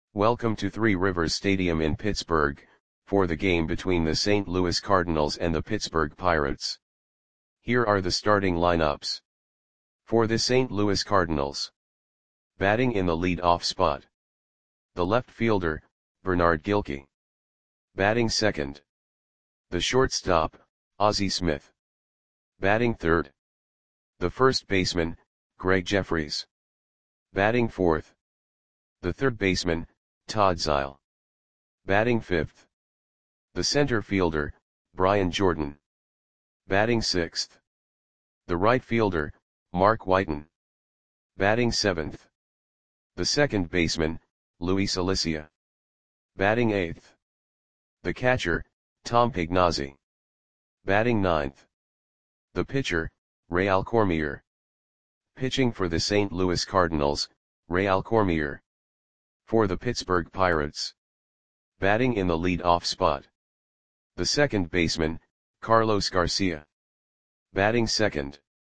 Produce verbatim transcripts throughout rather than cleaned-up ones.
Welcome to Three Rivers Stadium in Pittsburgh, for the game between the Saint Louis Cardinals and the Pittsburgh Pirates. Here are the starting lineups. For the Saint Louis Cardinals. Batting in the lead-off spot. The left fielder, Bernard Gilkey. Batting second. The shortstop, Ozzie Smith. Batting third. The first baseman, Gregg Jefferies. Batting fourth. The third baseman, Todd Zeile. Batting fifth. The center fielder, Brian Jordan. Batting sixth. The right fielder, Mark Whiten. Batting seventh. The second baseman, Luis Alicea. Batting eighth. The catcher, Tom Pagnozzi. Batting ninth. The pitcher, Real Cormier. Pitching for the Saint Louis Cardinals, Real Cormier. For the Pittsburgh Pirates. Batting in the lead-off spot. The second baseman, Carlos Garcia. Batting second.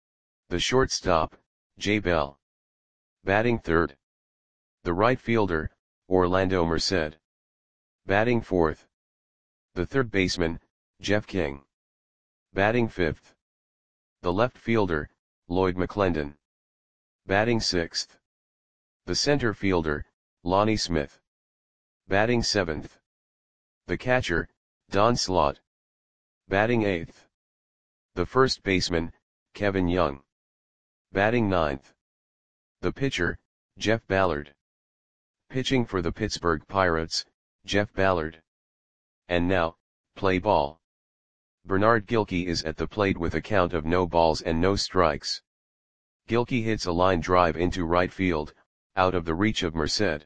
The shortstop, Jay Bell. Batting third. The right fielder, Orlando Merced. Batting fourth. The third baseman, Jeff King. Batting fifth. The left fielder, Lloyd McClendon. Batting sixth. The center fielder, Lonnie Smith. Batting seventh. The catcher, Don Slaught. Batting eighth. The first baseman, Kevin Young. Batting ninth. The pitcher, Jeff Ballard. Pitching for the Pittsburgh Pirates, Jeff Ballard. And now, play ball. Bernard Gilkey is at the plate with a count of no balls and no strikes. Gilkey hits a line drive into right field, out of the reach of Merced.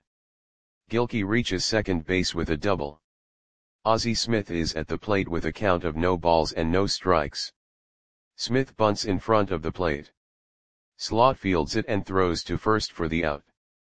Gilkey reaches second base with a double. Ozzie Smith is at the plate with a count of no balls and no strikes. Smith bunts in front of the plate. Slaught fields it and throws to first for the out.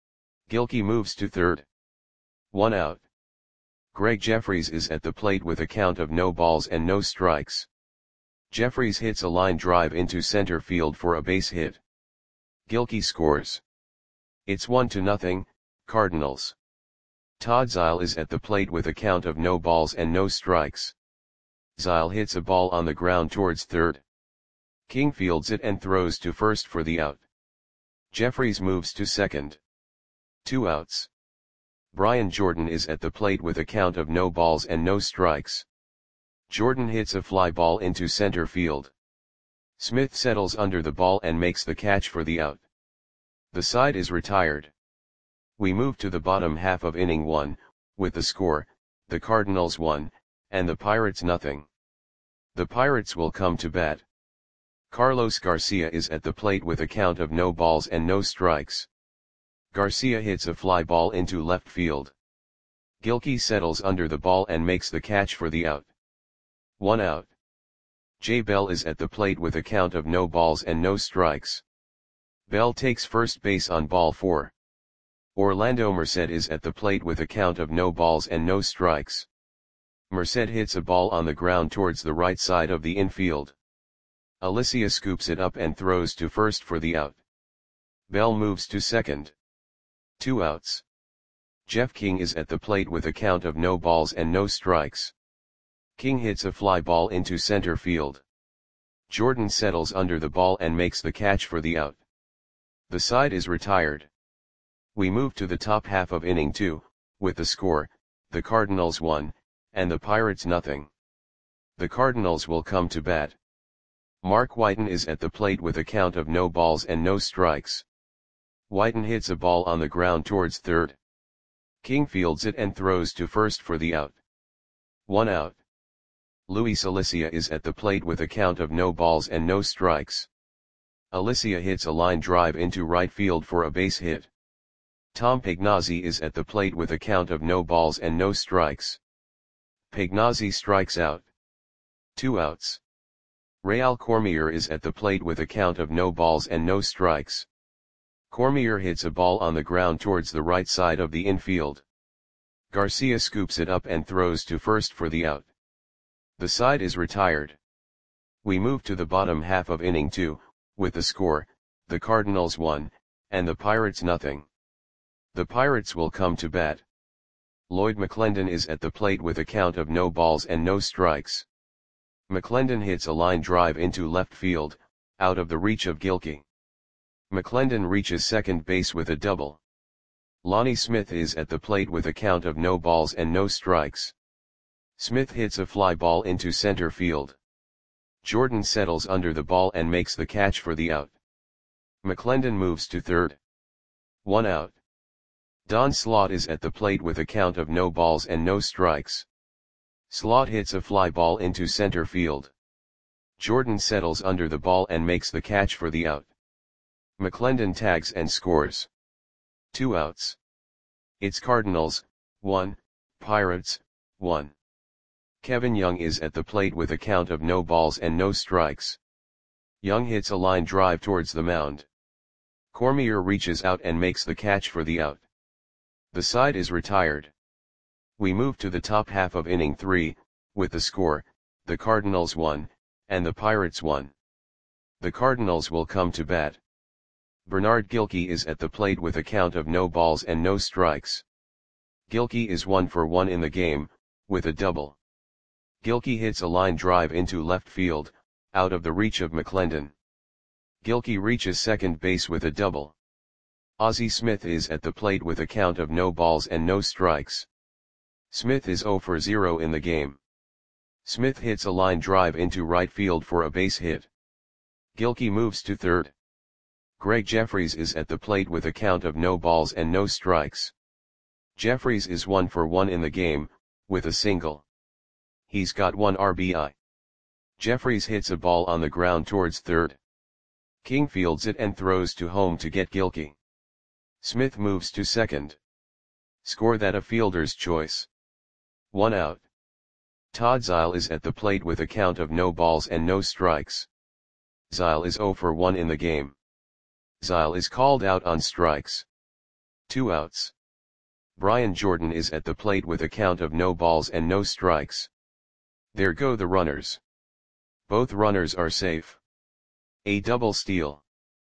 Gilkey moves to third. One out. Gregg Jefferies is at the plate with a count of no balls and no strikes. Jefferies hits a line drive into center field for a base hit. Gilkey scores. It's one to nothing, Cardinals. Todd Zeile is at the plate with a count of no balls and no strikes. Zeile hits a ball on the ground towards third. King fields it and throws to first for the out. Jefferies moves to second. Two outs. Brian Jordan is at the plate with a count of no balls and no strikes. Jordan hits a fly ball into center field. Smith settles under the ball and makes the catch for the out. The side is retired. We move to the bottom half of inning one, with the score, the Cardinals one, and the Pirates nothing. The Pirates will come to bat. Carlos Garcia is at the plate with a count of no balls and no strikes. Garcia hits a fly ball into left field. Gilkey settles under the ball and makes the catch for the out. One out. Jay Bell is at the plate with a count of no balls and no strikes. Bell takes first base on ball four. Orlando Merced is at the plate with a count of no balls and no strikes. Merced hits a ball on the ground towards the right side of the infield. Alicea scoops it up and throws to first for the out. Bell moves to second. Two outs. Jeff King is at the plate with a count of no balls and no strikes. King hits a fly ball into center field. Jordan settles under the ball and makes the catch for the out. The side is retired. We move to the top half of inning two, with the score, the Cardinals one, and the Pirates nothing. The Cardinals will come to bat. Mark Whiten is at the plate with a count of no balls and no strikes. Whiten hits a ball on the ground towards third. King fields it and throws to first for the out. One out. Luis Alicea is at the plate with a count of no balls and no strikes. Alicea hits a line drive into right field for a base hit. Tom Pagnozzi is at the plate with a count of no balls and no strikes. Pagnozzi strikes out. Two outs. Real Cormier is at the plate with a count of no balls and no strikes. Cormier hits a ball on the ground towards the right side of the infield. Garcia scoops it up and throws to first for the out. The side is retired. We move to the bottom half of inning two, with the score, the Cardinals one, and the Pirates nothing. The Pirates will come to bat. Lloyd McClendon is at the plate with a count of no balls and no strikes. McClendon hits a line drive into left field, out of the reach of Gilkey. McClendon reaches second base with a double. Lonnie Smith is at the plate with a count of no balls and no strikes. Smith hits a fly ball into center field. Jordan settles under the ball and makes the catch for the out. McClendon moves to third. One out. Don Slaught is at the plate with a count of no balls and no strikes. Slaught hits a fly ball into center field. Jordan settles under the ball and makes the catch for the out. McClendon tags and scores. Two outs. It's Cardinals, one, Pirates, one. Kevin Young is at the plate with a count of no balls and no strikes. Young hits a line drive towards the mound. Cormier reaches out and makes the catch for the out. The side is retired. We move to the top half of inning three, with the score, the Cardinals won, and the Pirates won. The Cardinals will come to bat. Bernard Gilkey is at the plate with a count of no balls and no strikes. Gilkey is one for one in the game, with a double. Gilkey hits a line drive into left field, out of the reach of McClendon. Gilkey reaches second base with a double. Ozzie Smith is at the plate with a count of no balls and no strikes. Smith is zero for zero in the game. Smith hits a line drive into right field for a base hit. Gilkey moves to third. Greg Jeffries is at the plate with a count of no balls and no strikes. Jeffries is one for one in the game, with a single. He's got one R B I. Jeffries hits a ball on the ground towards third. King fields it and throws to home to get Gilkey. Smith moves to second. Score that a fielder's choice. One out. Todd Zeile is at the plate with a count of no balls and no strikes. Zeile is zero for one in the game. Zeile is called out on strikes. Two outs. Brian Jordan is at the plate with a count of no balls and no strikes. There go the runners. Both runners are safe. A double steal.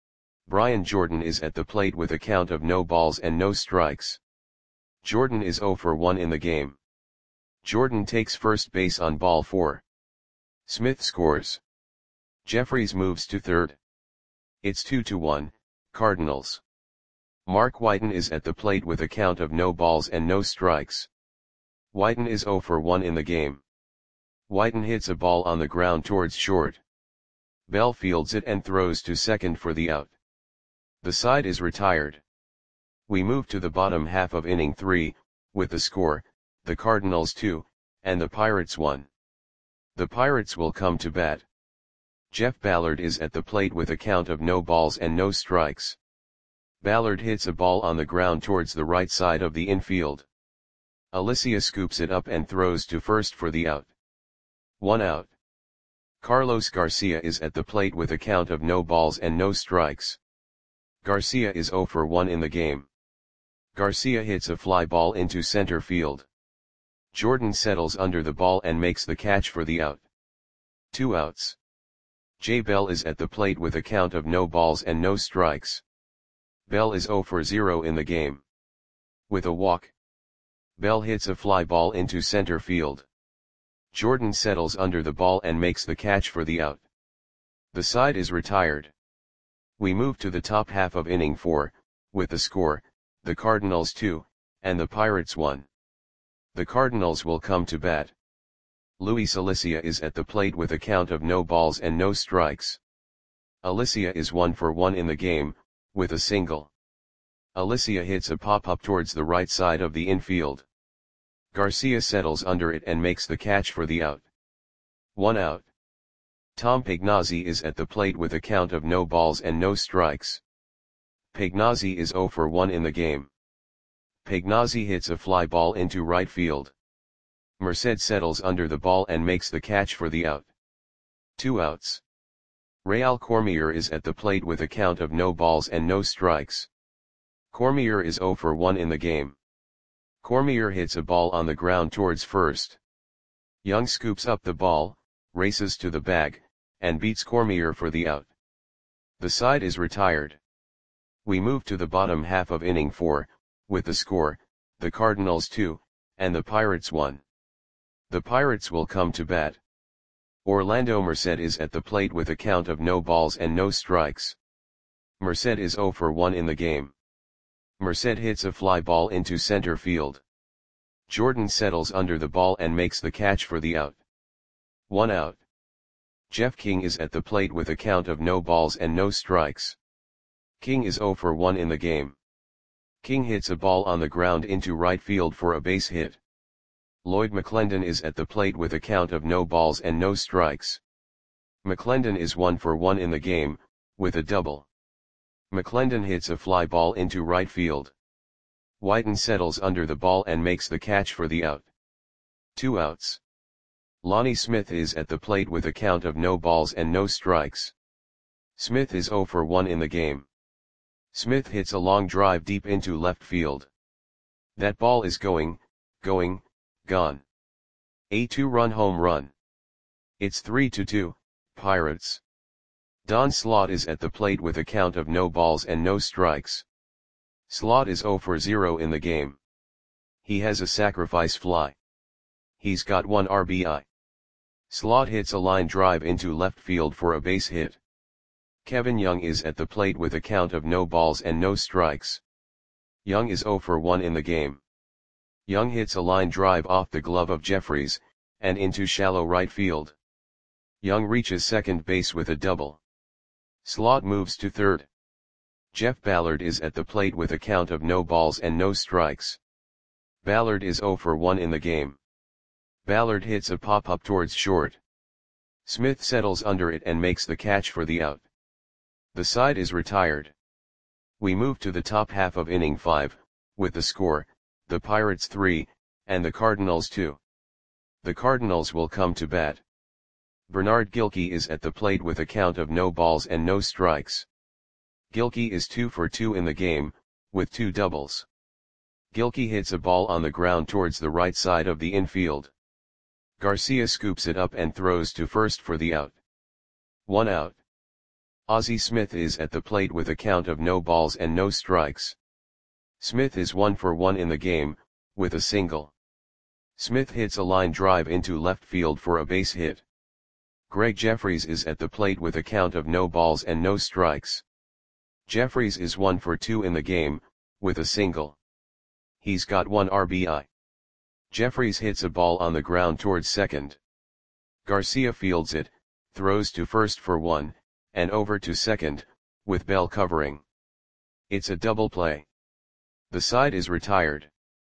Brian Jordan is at the plate with a count of no balls and no strikes. Jordan is zero for one in the game. Jordan takes first base on ball four. Smith scores. Jeffries moves to third. It's two to one, Cardinals. Mark Whiten is at the plate with a count of no balls and no strikes. Whiten is zero for one in the game. Whiten hits a ball on the ground towards short. Bell fields it and throws to second for the out. The side is retired. We move to the bottom half of inning three, with the score, the Cardinals two, and the Pirates one. The Pirates will come to bat. Jeff Ballard is at the plate with a count of no balls and no strikes. Ballard hits a ball on the ground towards the right side of the infield. Alicia scoops it up and throws to first for the out. One out. Carlos Garcia is at the plate with a count of no balls and no strikes. Garcia is zero for one in the game. Garcia hits a fly ball into center field. Jordan settles under the ball and makes the catch for the out. Two outs. Jay Bell is at the plate with a count of no balls and no strikes. Bell is zero for zero in the game. With a walk. Bell hits a fly ball into center field. Jordan settles under the ball and makes the catch for the out. The side is retired. We move to the top half of inning four, with the score, the Cardinals two, and the Pirates one. The Cardinals will come to bat. Luis Alicia is at the plate with a count of no balls and no strikes. Alicia is one for one in the game, with a single. Alicia hits a pop-up towards the right side of the infield. Garcia settles under it and makes the catch for the out. One out. Tom Pagnozzi is at the plate with a count of no balls and no strikes. Pagnozzi is zero for one in the game. Pagnozzi hits a fly ball into right field. Merced settles under the ball and makes the catch for the out. Two outs. Real Cormier is at the plate with a count of no balls and no strikes. Cormier is zero for one in the game. Cormier hits a ball on the ground towards first. Young scoops up the ball, races to the bag, and beats Cormier for the out. The side is retired. We move to the bottom half of inning four, with the score, the Cardinals two, and the Pirates won. The Pirates will come to bat. Orlando Merced is at the plate with a count of no balls and no strikes. Merced is zero for one in the game. Merced hits a fly ball into center field. Jordan settles under the ball and makes the catch for the out. One out. Jeff King is at the plate with a count of no balls and no strikes. King is zero for one in the game. King hits a ball on the ground into right field for a base hit. Lloyd McClendon is at the plate with a count of no balls and no strikes. McClendon is one for one in the game, with a double. McClendon hits a fly ball into right field. Whiten settles under the ball and makes the catch for the out. Two outs. Lonnie Smith is at the plate with a count of no balls and no strikes. Smith is zero for one in the game. Smith hits a long drive deep into left field. That ball is going, going, gone. A two-run home run. It's three to two, Pirates. Don Slaught is at the plate with a count of no balls and no strikes. Slaught is zero for zero in the game. He has a sacrifice fly. He's got one R B I. Slaught hits a line drive into left field for a base hit. Kevin Young is at the plate with a count of no balls and no strikes. Young is zero for one in the game. Young hits a line drive off the glove of Jeffries, and into shallow right field. Young reaches second base with a double. Slaught moves to third. Jeff Ballard is at the plate with a count of no balls and no strikes. Ballard is zero for one in the game. Ballard hits a pop-up towards short. Smith settles under it and makes the catch for the out. The side is retired. We move to the top half of inning five, with the score, the Pirates three, and the Cardinals two. The Cardinals will come to bat. Bernard Gilkey is at the plate with a count of no balls and no strikes. Gilkey is two for two in the game, with two doubles. Gilkey hits a ball on the ground towards the right side of the infield. Garcia scoops it up and throws to first for the out. One out. Ozzie Smith is at the plate with a count of no balls and no strikes. Smith is one for one in the game, with a single. Smith hits a line drive into left field for a base hit. Greg Jeffries is at the plate with a count of no balls and no strikes. Jeffries is one for two in the game, with a single. He's got one R B I. Jeffries hits a ball on the ground towards second. Garcia fields it, throws to first for one, and over to second, with Bell covering. It's a double play. The side is retired.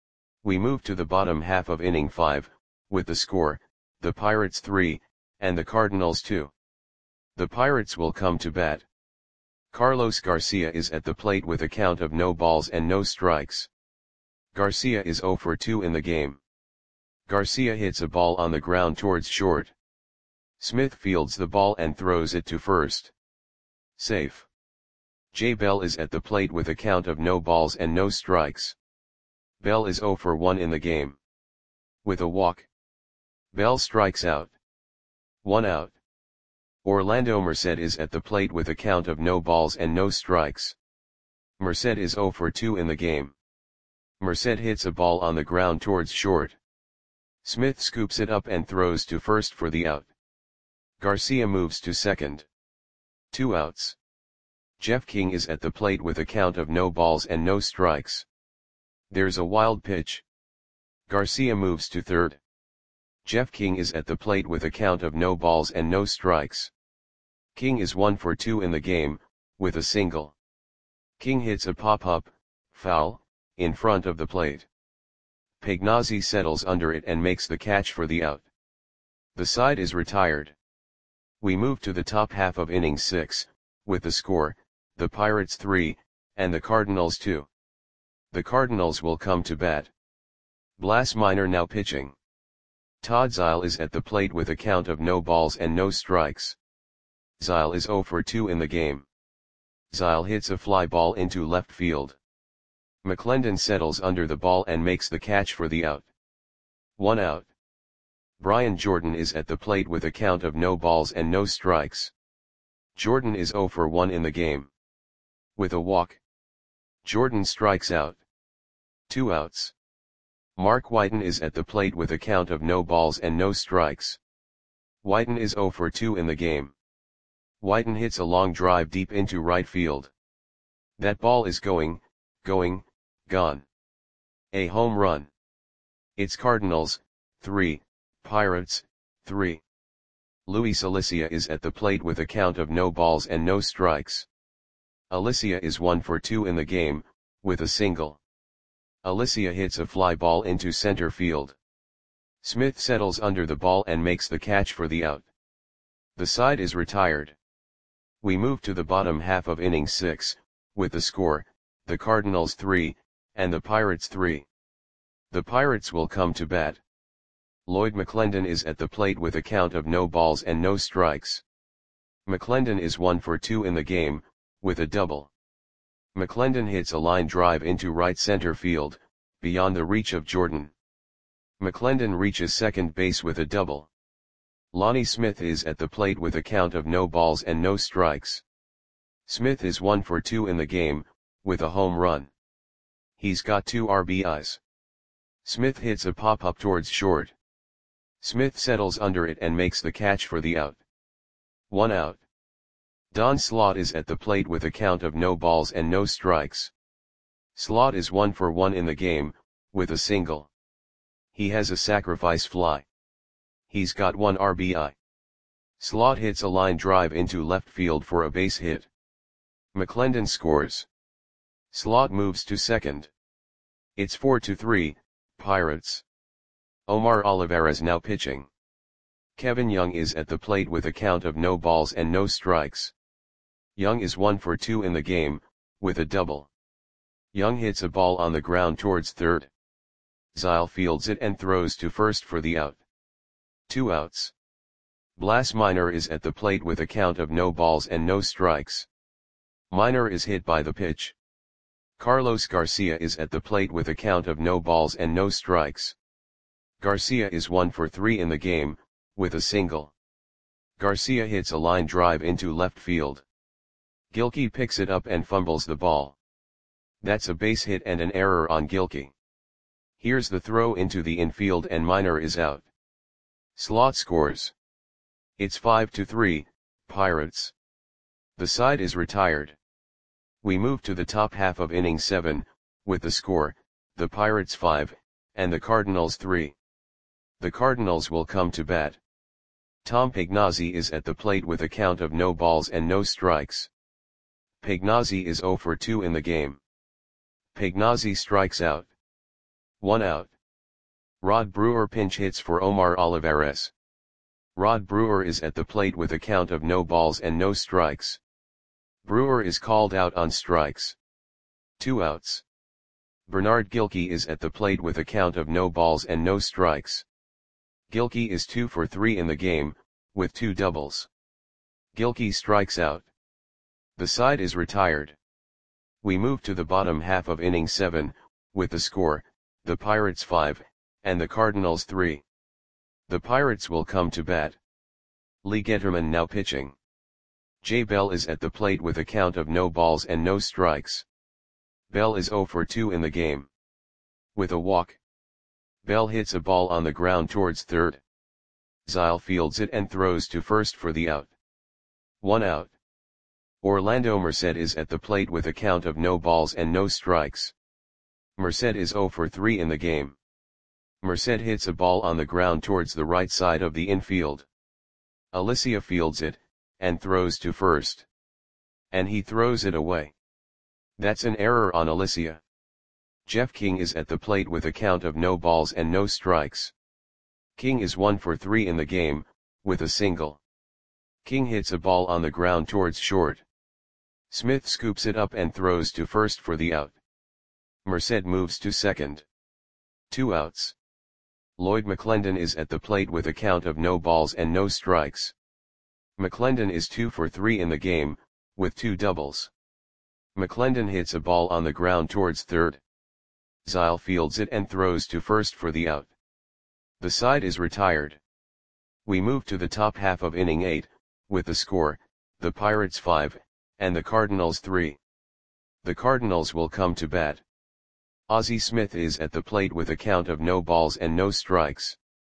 We move to the bottom half of inning five, with the score, the Pirates three, and the Cardinals two. The Pirates will come to bat. Carlos Garcia is at the plate with a count of no balls and no strikes. Garcia is zero for two in the game. Garcia hits a ball on the ground towards short. Smith fields the ball and throws it to first. Safe. Jay Bell is at the plate with a count of no balls and no strikes. Bell is zero for one in the game. With a walk. Bell strikes out. One out. Orlando Merced is at the plate with a count of no balls and no strikes. Merced is zero for two in the game. Merced hits a ball on the ground towards short. Smith scoops it up and throws to first for the out. Garcia moves to second. Two outs. Jeff King is at the plate with a count of no balls and no strikes. There's a wild pitch. Garcia moves to third. Jeff King is at the plate with a count of no balls and no strikes. King is one for two in the game, with a single. King hits a pop-up, foul, in front of the plate. Pagnozzi settles under it and makes the catch for the out. The side is retired. We move to the top half of inning six, with the score, the Pirates three, and the Cardinals two. The Cardinals will come to bat. Blas Minor now pitching. Todd Zeile is at the plate with a count of no balls and no strikes. Zeile is zero for two in the game. Zeile hits a fly ball into left field. McClendon settles under the ball and makes the catch for the out. One out. Brian Jordan is at the plate with a count of no balls and no strikes. Jordan is zero for one in the game. With a walk. Jordan strikes out. Two outs. Mark Whiten is at the plate with a count of no balls and no strikes. Whiten is zero for two in the game. Whiten hits a long drive deep into right field. That ball is going, going, gone. A home run. It's Cardinals, three, Pirates, three. Luis Alicia is at the plate with a count of no balls and no strikes. Alicia is one for two in the game, with a single. Alicia hits a fly ball into center field. Smith settles under the ball and makes the catch for the out. The side is retired. We move to the bottom half of inning six, with the score, the Cardinals three, and the Pirates three. The Pirates will come to bat. Lloyd McClendon is at the plate with a count of no balls and no strikes. McClendon is one for two in the game, with a double. McClendon hits a line drive into right center field, beyond the reach of Jordan. McClendon reaches second base with a double. Lonnie Smith is at the plate with a count of no balls and no strikes. Smith is one for two in the game, with a home run. He's got two R B Is. Smith hits a pop-up towards short. Smith settles under it and makes the catch for the out. One out. Don Slaught is at the plate with a count of no balls and no strikes. Slaught is one for one in the game, with a single. He has a sacrifice fly. He's got one R B I. Slaught hits a line drive into left field for a base hit. McClendon scores. Slaught moves to second. It's four to three, Pirates. Omar Olivares now pitching. Kevin Young is at the plate with a count of no balls and no strikes. Young is one for two in the game, with a double. Young hits a ball on the ground towards third. Zyle fields it and throws to first for the out. Two outs. Blas Minor is at the plate with a count of no balls and no strikes. Minor is hit by the pitch. Carlos Garcia is at the plate with a count of no balls and no strikes. Garcia is one for three in the game, with a single. Garcia hits a line drive into left field. Gilkey picks it up and fumbles the ball. That's a base hit and an error on Gilkey. Here's the throw into the infield and Minor is out. Slaught scores. It's five to three, Pirates. The side is retired. We move to the top half of inning seven, with the score, the Pirates five, and the Cardinals three. The Cardinals will come to bat. Tom Pagnozzi is at the plate with a count of no balls and no strikes. Pagnozzi is zero for two in the game. Pagnozzi strikes out. One out. Rod Brewer pinch hits for Omar Olivares. Rod Brewer is at the plate with a count of no balls and no strikes. Brewer is called out on strikes. Two outs. Bernard Gilkey is at the plate with a count of no balls and no strikes. Gilkey is two for three in the game, with two doubles. Gilkey strikes out. The side is retired. We move to the bottom half of inning seven, with the score, the Pirates five, and the Cardinals three. The Pirates will come to bat. Lee Getterman now pitching. Jay Bell is at the plate with a count of no balls and no strikes. Bell is zero for two in the game. With a walk. Bell hits a ball on the ground towards third. Zyle fields it and throws to first for the out. One out. Orlando Merced is at the plate with a count of no balls and no strikes. Merced is zero for three in the game. Merced hits a ball on the ground towards the right side of the infield. Alicia fields it, and throws to first. And he throws it away. That's an error on Alicia. Jeff King is at the plate with a count of no balls and no strikes. King is one for three in the game, with a single. King hits a ball on the ground towards short. Smith scoops it up and throws to first for the out. Merced moves to second. Two outs. Lloyd McClendon is at the plate with a count of no balls and no strikes. McClendon is two for three in the game, with two doubles. McClendon hits a ball on the ground towards third. Zyle fields it and throws to first for the out. The side is retired. We move to the top half of inning eight, with the score, the Pirates five, and the Cardinals three. The Cardinals will come to bat. Ozzie Smith is at the plate with a count of no balls and no strikes.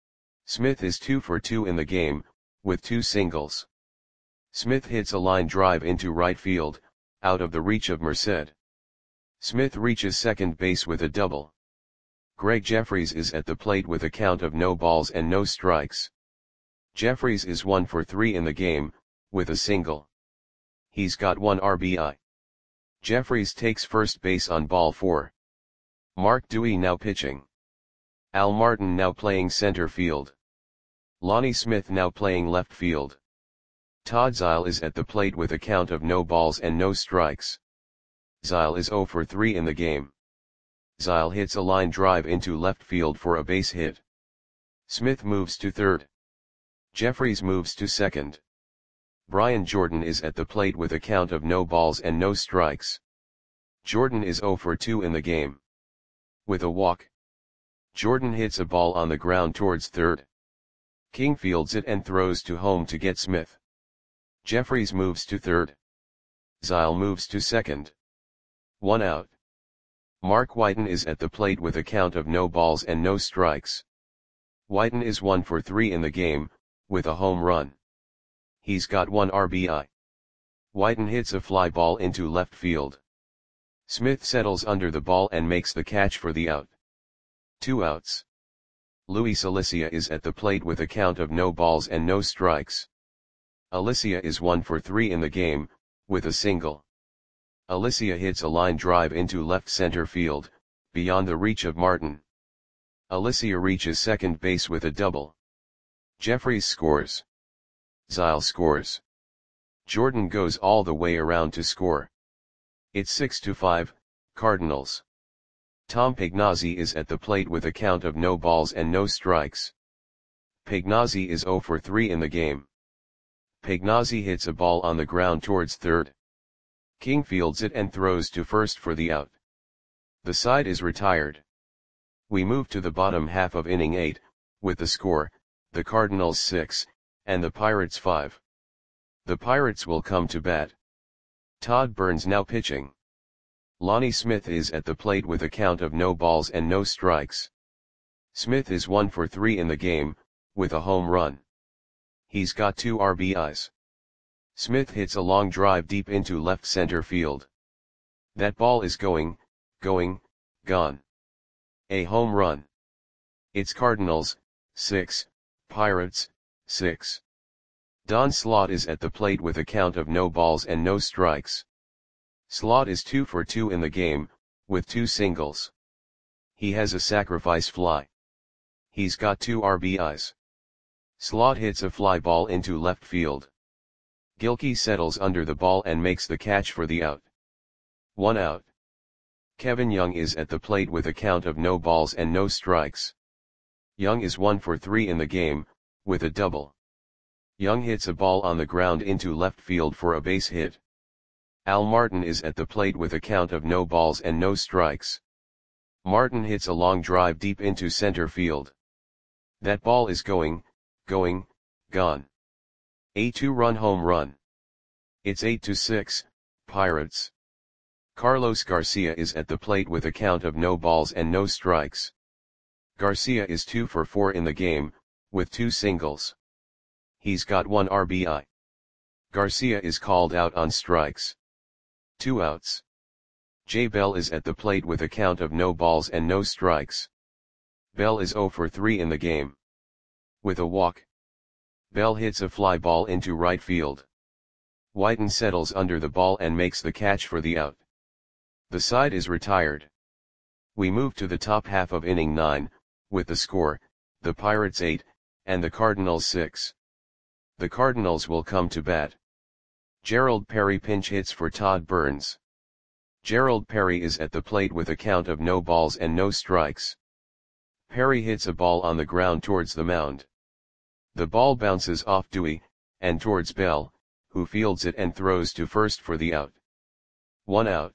Smith is two for two in the game, with two singles. Smith hits a line drive into right field, out of the reach of Merced. Smith reaches second base with a double. Greg Jeffries is at the plate with a count of no balls and no strikes. Jeffries is one for three in the game, with a single. He's got one R B I. Jeffries takes first base on ball four. Mark Dewey now pitching. Al Martin now playing center field. Lonnie Smith now playing left field. Todd Zeile is at the plate with a count of no balls and no strikes. Zeile is zero for three in the game. Zeile hits a line drive into left field for a base hit. Smith moves to third. Jeffries moves to second. Brian Jordan is at the plate with a count of no balls and no strikes. Jordan is zero for two in the game. With a walk. Jordan hits a ball on the ground towards third. King fields it and throws to home to get Smith. Jeffries moves to third. Zeile moves to second. One out. Mark Whiten is at the plate with a count of no balls and no strikes. Whiten is one for three in the game, with a home run. He's got one R B I. Whiten hits a fly ball into left field. Smith settles under the ball and makes the catch for the out. Two outs. Luis Alicia is at the plate with a count of no balls and no strikes. Alicia is one for three in the game, with a single. Alicia hits a line drive into left center field, beyond the reach of Martin. Alicia reaches second base with a double. Jeffries scores. Zeile scores. Jordan goes all the way around to score. It's six to five, Cardinals. Tom Pagnozzi is at the plate with a count of no balls and no strikes. Pagnozzi is zero for three in the game. Pagnozzi hits a ball on the ground towards third. King fields it and throws to first for the out. The side is retired. We move to the bottom half of inning eight, with the score, the Cardinals six, and the Pirates five. The Pirates will come to bat. Todd Burns now pitching. Lonnie Smith is at the plate with a count of no balls and no strikes. Smith is one for three in the game, with a home run. He's got two R B Is. Smith hits a long drive deep into left center field. That ball is going, going, gone. A home run. It's Cardinals, six, Pirates, six. Don Slaught is at the plate with a count of no balls and no strikes. Slaught is two for two in the game, with two singles. He has a sacrifice fly. He's got two R B Is. Slaught hits a fly ball into left field. Gilkey settles under the ball and makes the catch for the out. One out. Kevin Young is at the plate with a count of no balls and no strikes. Young is one for three in the game, with a double. Young hits a ball on the ground into left field for a base hit. Al Martin is at the plate with a count of no balls and no strikes. Martin hits a long drive deep into center field. That ball is going, going, gone. A two-run home run. It's eight to six, Pirates. Carlos Garcia is at the plate with a count of no balls and no strikes. Garcia is two for four in the game, with two singles. He's got one R B I. Garcia is called out on strikes. Two outs. Jay Bell is at the plate with a count of no balls and no strikes. Bell is zero for three in the game. With a walk. Bell hits a fly ball into right field. Whiten settles under the ball and makes the catch for the out. The side is retired. We move to the top half of inning nine, with the score, the Pirates eight, and the Cardinals six. The Cardinals will come to bat. Gerald Perry pinch hits for Todd Burns. Gerald Perry is at the plate with a count of no balls and no strikes. Perry hits a ball on the ground towards the mound. The ball bounces off Dewey, and towards Bell, who fields it and throws to first for the out. One out.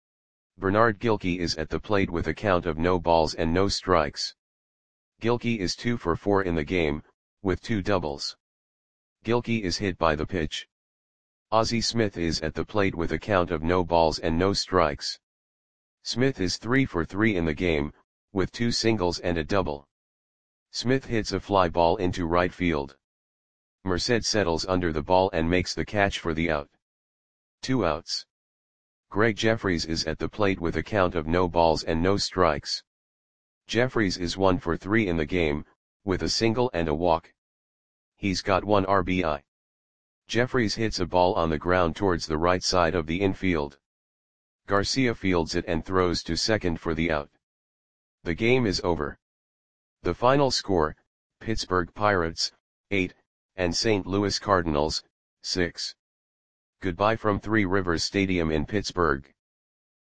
Bernard Gilkey is at the plate with a count of no balls and no strikes. Gilkey is two for four in the game, with two doubles. Gilkey is hit by the pitch. Ozzie Smith is at the plate with a count of no balls and no strikes. Smith is three for three in the game, with two singles and a double. Smith hits a fly ball into right field. Merced settles under the ball and makes the catch for the out. Two outs. Greg Jeffries is at the plate with a count of no balls and no strikes. Jeffries is one for three in the game, with a single and a walk. He's got one R B I. Jeffries hits a ball on the ground towards the right side of the infield. Garcia fields it and throws to second for the out. The game is over. The final score, Pittsburgh Pirates, eight, and Saint Louis Cardinals, six. Goodbye from Three Rivers Stadium in Pittsburgh.